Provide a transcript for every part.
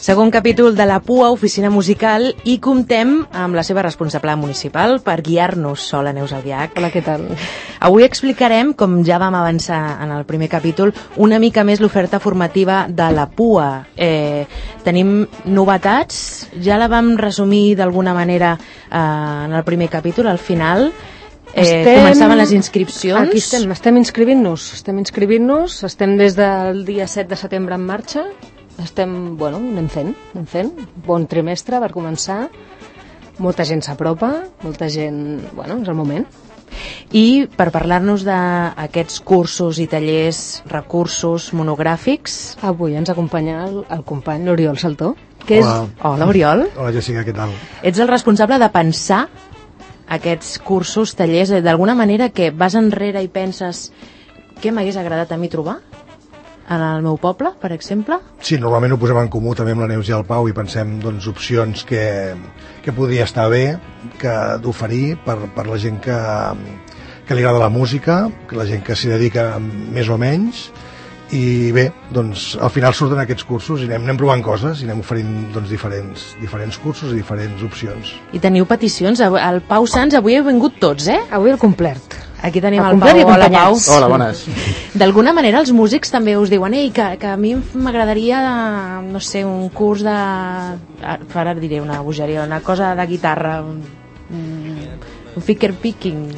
Segon capítol de La Pua, oficina musical, i comptem amb la seva responsable municipal per guiar-nos, Sola Neus Albiach. Hola, què tal? Avui explicarem, com ja vam avançar en el primer capítol, una mica més l'oferta formativa de La Pua. Tenim novetats, ja la vam resumir d'alguna manera en el primer capítol, al final. Començaven les inscripcions. Aquí estem inscrivint-nos, estem des del dia 7 de setembre en marxa. Anem fent. Bon trimestre per començar. Molta gent s'apropa, molta gent... és el moment. I per parlar-nos d'aquests cursos i tallers, recursos monogràfics... Avui ens acompanya el company l'Oriol Saltó. Hola, Oriol. Hola, Jessica, què tal? Ets el responsable de pensar aquests cursos, tallers, d'alguna manera que vas enrere i penses què m'hagués agradat a mi trobar en el meu poble, per exemple? Sí, normalment ho posem en comú també amb la Neus i el Pau i pensem opcions que podria estar bé d'oferir per la gent que li agrada la música, que la gent que s'hi dedica més o menys. I bé, al final surten aquests cursos i anem provant coses i anem oferint diferents cursos i diferents opcions. I teniu peticions? El Pau Sans, avui heu vingut tots, Avui el complet. Aquí tenim el Pau. Hola, Pau. Hola, bones. D'alguna manera els músics també us diuen que a mi m'agradaria, no sé, un curs de... Ara diré una bogeria, una cosa de guitarra, un finger picking.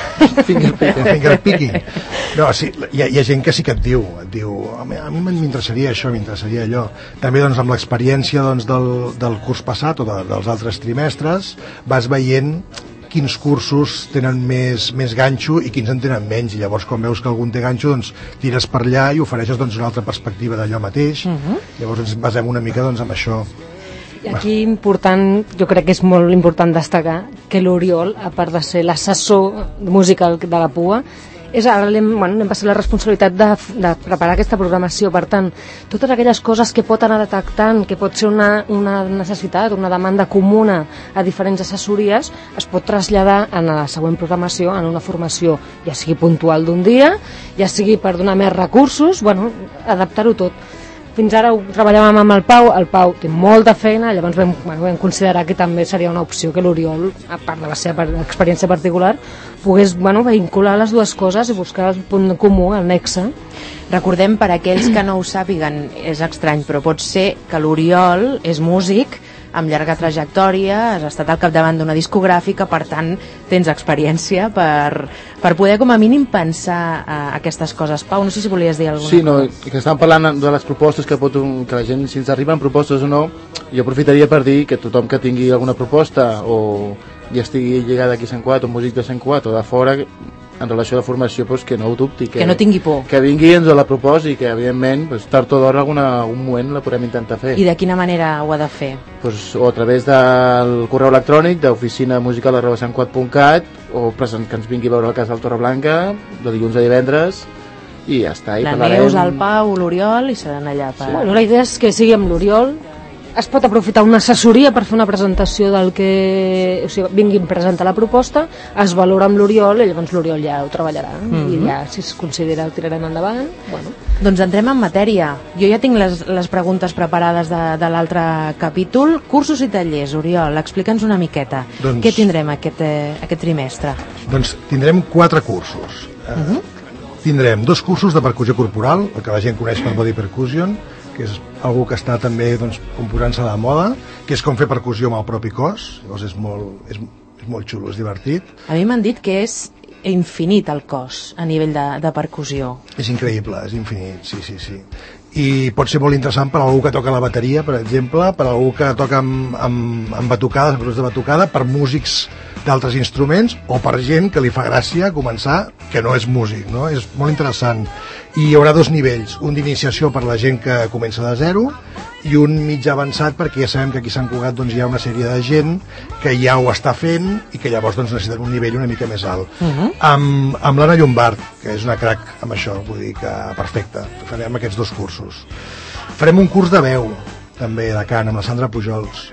Finger picking. No, sí, hi ha gent que sí que et diu a mi m'interessaria això, m'interessaria allò. També amb l'experiència del curs passat o dels altres trimestres vas veient quins cursos tenen més ganxo i quins en tenen menys, i llavors quan veus que algun té ganxo tires per allà i ofereixes una altra perspectiva d'allò mateix. Llavors ens basem una mica amb això. I aquí jo crec que és molt important destacar que l'Oriol, a part de ser l'assessor musical de La Pua, ara hem passat la responsabilitat de preparar aquesta programació. Per tant, totes aquelles coses que pot anar detectant, que pot ser una necessitat, una demanda comuna a diferents assessories, es pot traslladar en la següent programació en una formació, ja sigui puntual d'un dia, ja sigui per donar més recursos, adaptar-ho tot. Fins ara ho treballàvem amb el Pau té molta feina, llavors vam considerar que també seria una opció que l'Oriol, a part de la seva experiència particular, pogués vincular les dues coses i buscar el punt comú, el nexe. Recordem, per aquells que no ho sàpiguen, és estrany, però pot ser que l'Oriol és músic amb llarga trajectòria, has estat al capdavant d'una discogràfica, per tant tens experiència per poder com a mínim pensar aquestes coses. Pau, no sé si volies dir alguna cosa. Sí, que estàvem parlant de les propostes que la gent, si ens arriben propostes o no, jo aprofitaria per dir que tothom que tingui alguna proposta o ja estigui lligada aquí a Sant Cugat o músic de Sant Cugat o de fora, en relació a la formació, que no ho dubti, que no tingui por, que vingui i ens la proposi, que evidentment tard o d'hora algun moment la podem intentar fer. I de quina manera ho ha de fer? O a través del correu electrònic d'oficinamusical@santcugat.cat o que ens vingui a veure a casa del Torreblanca de dilluns a divendres i ja està. La Neus, el Pau, l'Oriol i seran allà per... La idea és que sigui amb l'Oriol. Es pot aprofitar una assessoria per fer una presentació vinguin a presentar la proposta, es valora amb l'Oriol i llavors l'Oriol ja ho treballarà i ja, si es considera, ho tirarem endavant. Doncs entrem en matèria. Jo ja tinc les preguntes preparades de l'altre capítol. Cursos i tallers, Oriol, explica'ns una miqueta. Què tindrem aquest trimestre? Doncs tindrem 4 cursos. Tindrem 2 cursos de percussió corporal, el que la gent coneix per Body Percussion, que és algú que està també posant-se de moda, que és com fer percussió amb el propi cos. Llavors és molt xulo, és divertit. A mi m'han dit que és infinit el cos a nivell de percussió. És increïble, és infinit, sí. I pot ser molt interessant per a algú que toca la bateria, per exemple, per a algú que toca amb batucades, de batucada, per músics d'altres instruments o per gent que li fa gràcia començar que no és músic, no? És molt interessant. I hi haurà 2 nivells, un d'iniciació per la gent que comença de zero i un mig avançat, perquè ja sabem que aquí a Sant Cugat hi ha una sèrie de gent que ja ho està fent i que llavors necessiten un nivell una mica més alt. Amb l'Anna Llombard, que és una crac amb això, vull dir que perfecte, farem aquests 2 cursos. Farem un curs de veu també de cant amb la Sandra Pujols,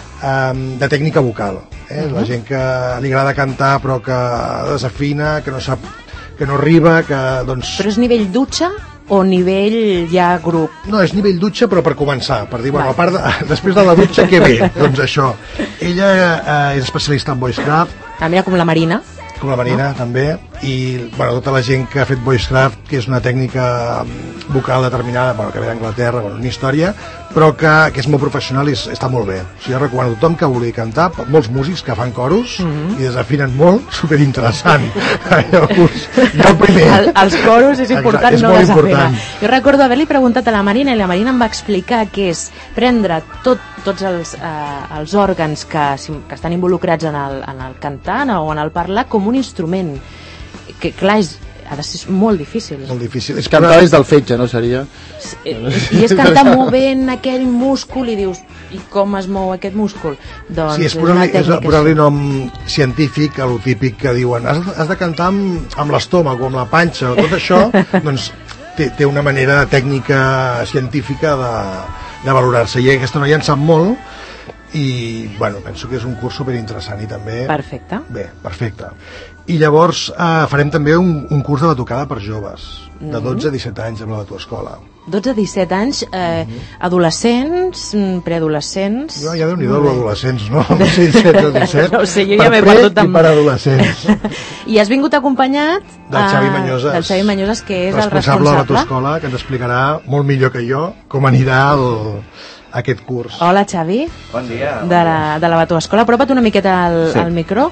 de tècnica vocal, la gent que li agrada cantar però que desafina, que no sap, que no arriba, que Però és nivell dutxa? o nivell ja grup? No, és nivell dutxa, però per començar, per dir, bueno, a part després de la dutxa, què ve? Doncs això. Ella és especialista en voicecraft. Mira, com la Marina. Com la Marina, també. I, bueno, tota la gent que ha fet voicecraft, que és una tècnica vocal determinada, bueno, que ve d'Anglaterra, bueno, una història, però que és molt professional i està molt bé. O sigui, jo recomano a tothom que vulgui cantar, molts músics que fan coros i desafinen molt, superinteressant. Jo el primer. Els coros és important. Exacte, és no molt desafinar. important. Jo recordo haver-li preguntat a la Marina i la Marina em va explicar que és prendre tots els òrgans que estan involucrats en el cantar o en el parlar com un instrument, que clar, ha de ser molt difícil. Molt difícil. És Cantar des del fetge, no seria? I és cantar movent aquell múscul i dius, i com es mou aquest múscul? Doncs sí, és posar-li nom científic a lo típic que diuen has de cantar amb l'estómac o amb la panxa o tot això, doncs té una manera tècnica científica de valorar-se, i aquesta noia en sap molt i bueno, penso que és un curs superinteressant i també... Perfecte. Bé, perfecte. I llavors farem també un curs de batucada per joves, de 12 a 17 anys amb la Batuescola. 12 a 17 anys, adolescents, preadolescents... Jo ja déu-n'hi-do l'adolescents, no? 17 o 17, no sé, jo ja m'he perdut i per adolescents. I has vingut acompanyat del Xavi Mañoses. Del Xavi Mañoses, que és el responsable de la Batuescola, que ens explicarà molt millor que jo com anirà aquest curs. Hola, Xavi. Bon dia. De la Batuescola. Apropa't una miqueta al micro.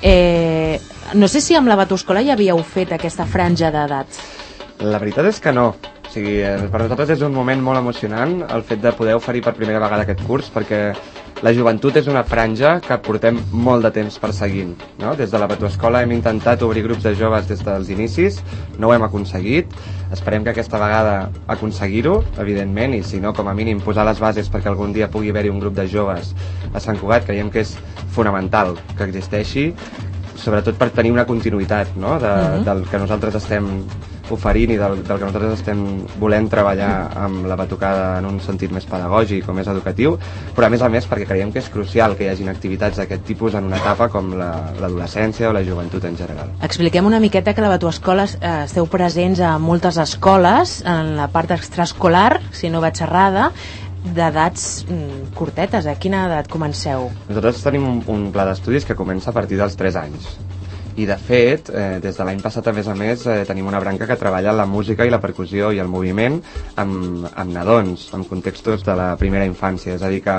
No sé si amb la Batuescola ja havíeu fet aquesta franja d'edat. La veritat és que no. O sigui, per nosaltres és un moment molt emocionant el fet de poder oferir per primera vegada aquest curs, perquè la joventut és una franja que portem molt de temps perseguint, no? Des de la Batuescola hem intentat obrir grups de joves des dels inicis, no ho hem aconseguit, esperem que aquesta vegada aconseguir-ho, evidentment, i si no, com a mínim posar les bases perquè algun dia pugui haver-hi un grup de joves a Sant Cugat. Creiem que és fonamental que existeixi, sobretot per tenir una continuïtat, no? Del que nosaltres estem oferint i del que nosaltres estem volent treballar amb la batucada en un sentit més pedagògic o més educatiu, però a més perquè creiem que és crucial que hi hagin activitats d'aquest tipus en una etapa com l'adolescència o la joventut en general. Expliquem una miqueta que a la Batuescola esteu presents a moltes escoles en la part extraescolar, si no vaig errada, d'edats curtetes. A quina edat comenceu? Nosaltres tenim un pla d'estudis que comença a partir dels 3 anys. I de fet, des de l'any passat a més, tenim una branca que treballa la música i la percussió i el moviment amb nadons, en contextos de la primera infància. És a dir que,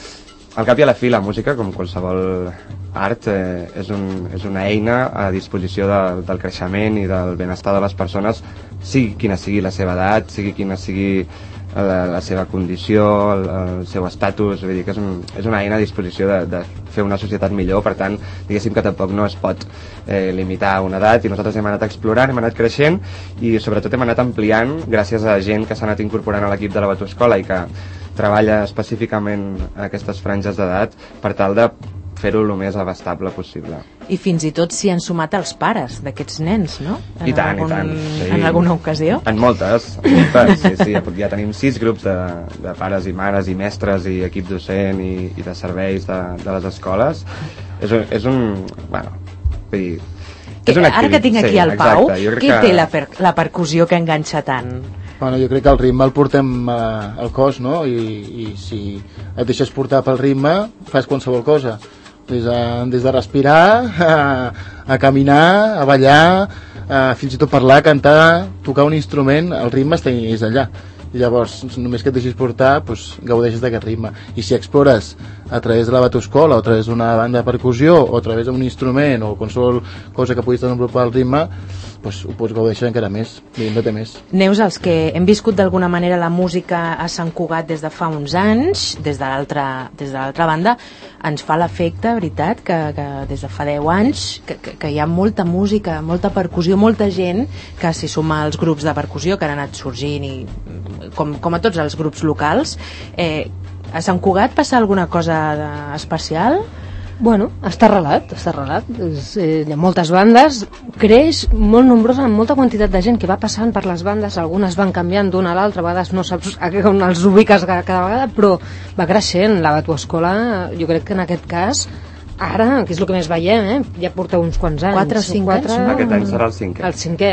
al cap i a la fi, la música, com qualsevol art, és una eina a disposició del creixement i del benestar de les persones, sigui quina sigui la seva edat, sigui quina sigui la seva condició, el seu estatus. Vull dir que és una eina a disposició de fer una societat millor. Per tant, diguéssim que tampoc no es pot limitar a una edat, i nosaltres hem anat explorant, hem anat creixent i sobretot hem anat ampliant gràcies a gent que s'ha anat incorporant a l'equip de la Batuescola i que treballa específicament aquestes franges d'edat per tal de fer-ho el més abastable possible. I fins i tot s'hi han sumat els pares d'aquests nens, no? I tant. Sí. En alguna ocasió? En moltes, sí. Ja tenim 6 grups de pares i mares i mestres i equip docent i de serveis de les escoles. És un... Bueno, vull dir... Ara que tinc aquí el Pau, què té la percussió que enganxa tant? Bueno, jo crec que el ritme el portem al cos, no? I si et deixes portar pel ritme, fas qualsevol cosa. Des de respirar, a caminar, a ballar, fins i tot parlar, cantar, tocar un instrument, el ritme és allà. I llavors, només que et deixis portar, doncs, gaudeixes d'aquest ritme. I si explores a través de la Batuescola o a través d'una banda de percussió o a través d'un instrument o qualsevol cosa que puguis desenvolupar el ritme, doncs ho pots gaudeixer encara més, no té més. Neus, els que hem viscut d'alguna manera la música a Sant Cugat des de fa uns anys, des de l'altra banda, ens fa l'efecte, veritat, que des de fa 10 anys que hi ha molta música, molta percussió, molta gent que s'hi suma als grups de percussió que han anat sorgint i com a tots els grups locals. A Sant Cugat passa alguna cosa especial? Bueno, està arrelat. Hi ha moltes bandes, creix molt nombrosa, amb molta quantitat de gent que va passant per les bandes, algunes van canviant d'una a l'altra, a vegades no saps on els ubiques cada vegada, però va creixent. La Batuescola, jo crec que en aquest cas, ara, que és el que més veiem, ja porta uns quants anys. 4 o 5 anys? Aquest any serà el 5è. El 5è.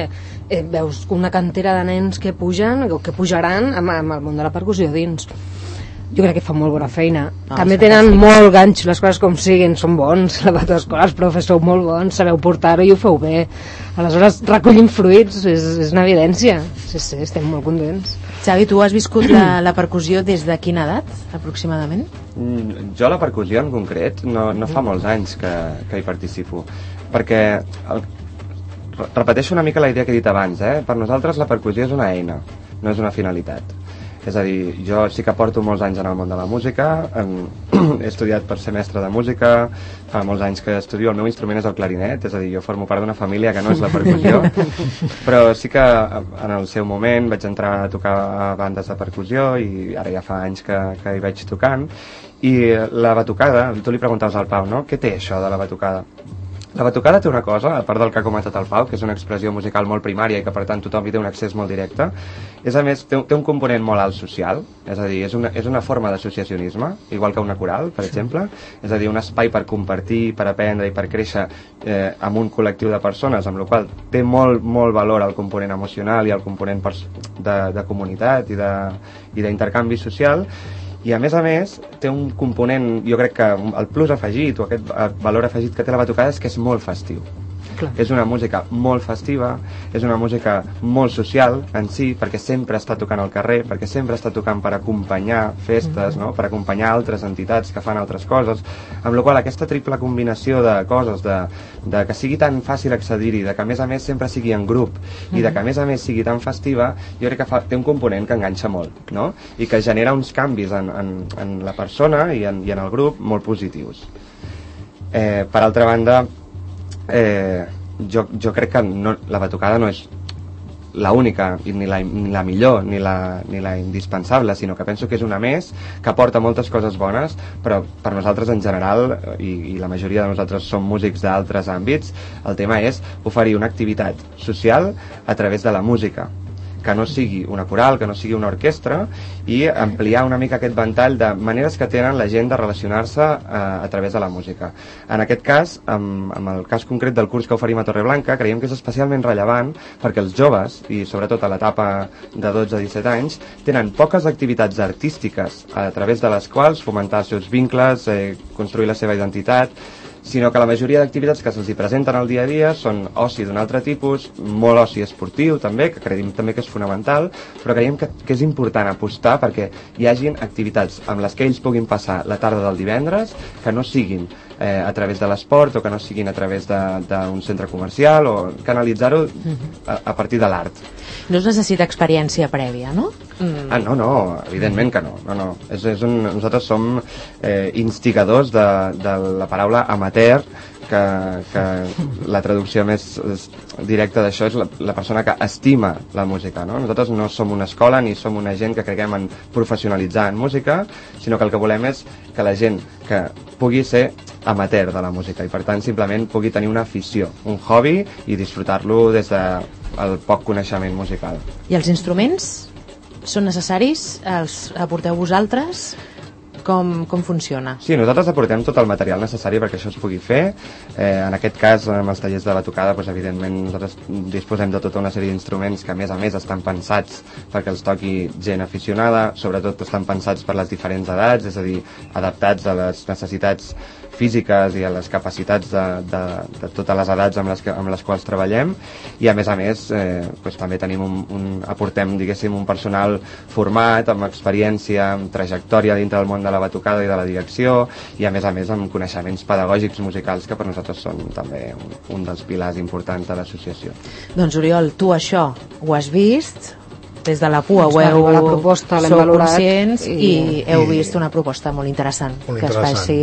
veus una cantera de nens que pugen o que pujaran amb el món de la percussió dins. Jo crec que fa molt bona feina. També tenen molt ganxo, les coses com siguin, són bons, la escola, els profes sou molt bons, sabeu portar-ho i ho feu bé. Aleshores, recollim fruits, és una evidència. Sí, estem molt contents. Xavi, tu has viscut la percussió des de quina edat, aproximadament? Jo la percussió en concret no fa molts anys que hi participo, perquè repeteixo una mica la idea que he dit abans, per nosaltres la percussió és una eina, no és una finalitat. És a dir, jo sí que porto molts anys en el món de la música, he estudiat per ser mestre de música, fa molts anys que estudio, el meu instrument és el clarinet, és a dir, jo formo part d'una família que no és la percussió, però sí que en el seu moment vaig entrar a tocar a bandes de percussió i ara ja fa anys que hi vaig tocant, i la batucada, tu li preguntaves al Pau, no? Què té això de la batucada? La batucada té una cosa, a part del que ha comentat el Pau, que és una expressió musical molt primària i que per tant tothom hi té un accés molt directe, és a més, té un component molt alt social, és a dir, és una forma d'associacionisme, igual que una coral, per exemple, és a dir, un espai per compartir, per aprendre i per créixer amb un col·lectiu de persones, amb la qual té molt, molt valor el component emocional i el component de comunitat i d'intercanvi social. I a més, té un component, jo crec que el plus afegit o aquest valor afegit que té la batucada és que és molt festiu. Clar. És una música molt festiva, és una música molt social en si, perquè sempre està tocant al carrer, perquè sempre està tocant per acompanyar festes, no? Per acompanyar altres entitats que fan altres coses, amb la qual aquesta triple combinació de coses, de que sigui tan fàcil accedir-hi, de que a més sempre sigui en grup i de que a més sigui tan festiva, jo crec que té un component que enganxa molt, no? I que genera uns canvis en la persona i en el grup molt positius. Per altra banda, jo crec que la batucada no és la única, ni la millor, ni la indispensable, sinó que penso que és una més, que aporta moltes coses bones, però per nosaltres en general, i la majoria de nosaltres som músics d'altres àmbits, el tema és oferir una activitat social a través de la música, que no sigui una coral, que no sigui una orquestra, i ampliar una mica aquest ventall de maneres que tenen la gent de relacionar-se a través de la música. En aquest cas, amb el cas concret del curs que oferim a Torreblanca, creiem que és especialment rellevant perquè els joves, i sobretot a l'etapa de 12 a 17 anys, tenen poques activitats artístiques a través de les quals fomentar els seus vincles, construir la seva identitat, sinó que la majoria d'activitats que se'ls presenten al dia a dia són oci d'un altre tipus, molt oci esportiu també, que creiem també que és fonamental, però creiem que és important apostar perquè hi hagin activitats amb les que ells puguin passar la tarda del divendres, que no siguin a través de l'esport o que no siguin a través d'un centre comercial, o canalitzar-ho a partir de l'art. No es necessita experiència prèvia, no? No, evidentment que no. Nosaltres som instigadors de la paraula amateur, que la traducció més directa d'això és la persona que estima la música, no? Nosaltres no som una escola ni som una gent que creguem en professionalitzar en música, sinó que el que volem és que la gent que pugui ser amateur de la música i per tant simplement pugui tenir una afició, un hobby i disfrutar-lo des del poc coneixement musical. I els instruments són necessaris? Els aporteu vosaltres? Com funciona? Sí, nosaltres aportem tot el material necessari perquè això es pugui fer. En aquest cas, amb els tallers de batucada, doncs, evidentment nosaltres disposem de tota una sèrie d'instruments que a més estan pensats perquè els toqui gent aficionada, sobretot estan pensats per les diferents edats, és a dir, adaptats a les necessitats físiques i a les capacitats de totes les edats amb les quals treballem, i a més doncs, també aportem, diguéssim, un personal format, amb experiència, amb trajectòria dintre del món de la batucada i de la direcció, i a més amb coneixements pedagògics musicals que per nosaltres són també un dels pilars importants de l'associació. Doncs Oriol, tu això ho has vist, des de la PUA sou conscients i heu vist una proposta molt interessant que es faci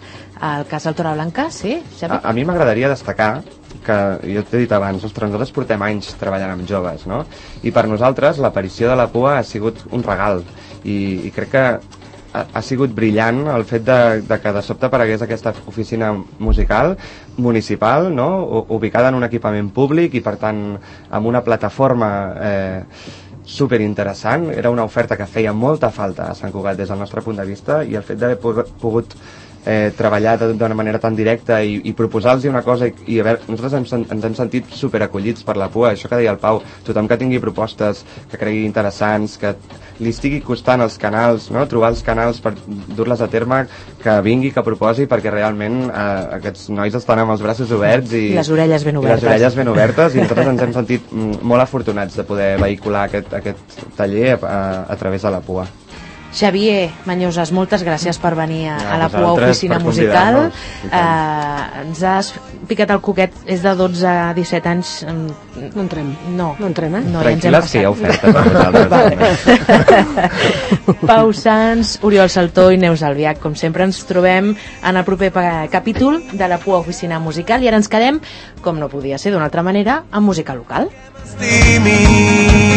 al cas del Torreblanca, sí? A mi m'agradaria destacar que, jo t'he dit abans, nosaltres portem anys treballant amb joves, no? I per nosaltres l'aparició de la PUA ha sigut un regal, i crec que ha sigut brillant el fet de que de sobte aparegués aquesta oficina musical municipal, no? Ubicada en un equipament públic i per tant amb una plataforma superinteressant. Era una oferta que feia molta falta a Sant Cugat des del nostre punt de vista, i el fet d'haver pogut treballar d'una manera tan directa i proposar-los una cosa i a veure, nosaltres ens hem sentit superacollits per la PUA, això que deia el Pau, tothom que tingui propostes que cregui interessants, que li estigui costant els canals, no? Trobar els canals per dur-les a terme, que vingui, que proposi, perquè realment aquests nois estan amb els braços oberts i les orelles ben obertes. I les orelles ben obertes, i nosaltres ens hem sentit molt afortunats de poder vehicular aquest taller a través de la PUA. Xavier Mañosas, moltes gràcies per venir a la PUA vosaltres Oficina per Musical. convidar-nos. Ens has picat el coquet, és de 12 a 17 anys. No entrem. No. No entrem, No, ja ens hem Tranquil·les, que hi ha passat. ofertes a vosaltres. Pau Sans, Oriol Saltó i Neus Albiach. Com sempre ens trobem en el proper capítol de la PUA Oficina Musical i ara ens quedem, com no podia ser d'una altra manera, amb música local.